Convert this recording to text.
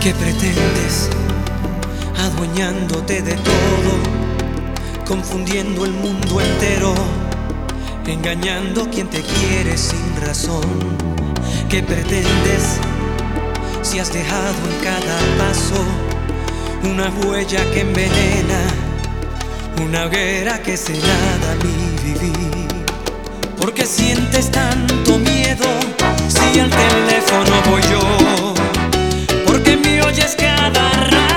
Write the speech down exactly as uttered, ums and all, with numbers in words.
¿Qué pretendes adueñándote de todo, confundiendo el mundo entero, engañando a quien te quiere sin razón? ¿Qué pretendes si has dejado en cada paso una huella que envenena, una hoguera que se nada mi vivir? ¿Por qué sientes tanto miedo si al teléfono voy yo? ¿Por qué me oyes cada rato